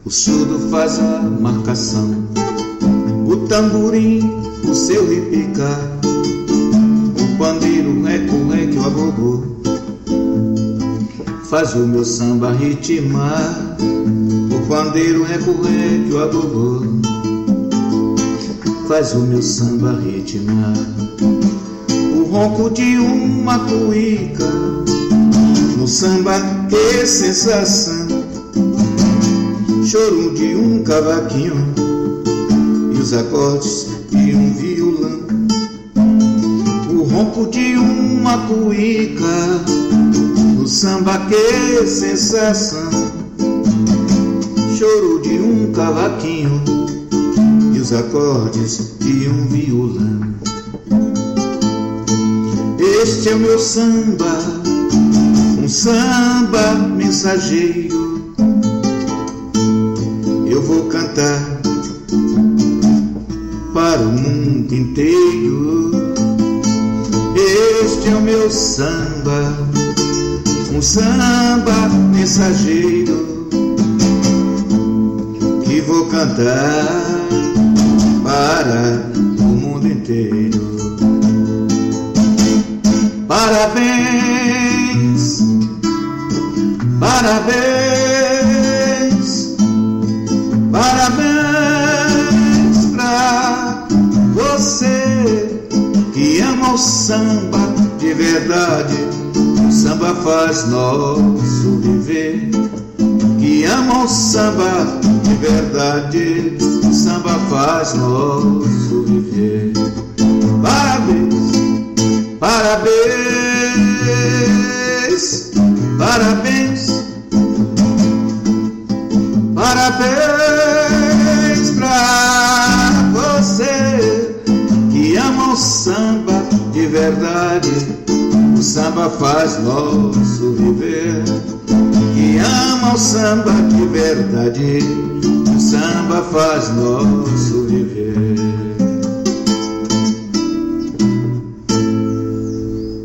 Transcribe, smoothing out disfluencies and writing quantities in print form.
o surdo faz a marcação, o tamborim, o seu repicar, o pandeiro, o reco-reque, o agogô, faz o meu samba ritmar. O pandeiro, o reco-reque, o agogô, faz o meu samba ritmar. O ronco de uma cuíca, no samba que sensação, choro de um cavaquinho e os acordes de um violão. O ronco de uma cuíca, no samba que sensação, choro de um cavaquinho e os acordes de um violão. Este é o meu samba, um samba mensageiro. Eu vou cantar para o mundo inteiro. Este é o meu samba, um samba mensageiro, que vou cantar para o mundo inteiro. Parabéns, parabéns, parabéns pra você que ama o samba de verdade. O samba faz nosso viver. Que ama o samba de verdade, o samba faz nosso viver. Parabéns, parabéns, parabéns, parabéns pra você que ama o samba de verdade. O samba faz nosso viver. Que ama o samba de verdade, o samba faz nosso viver.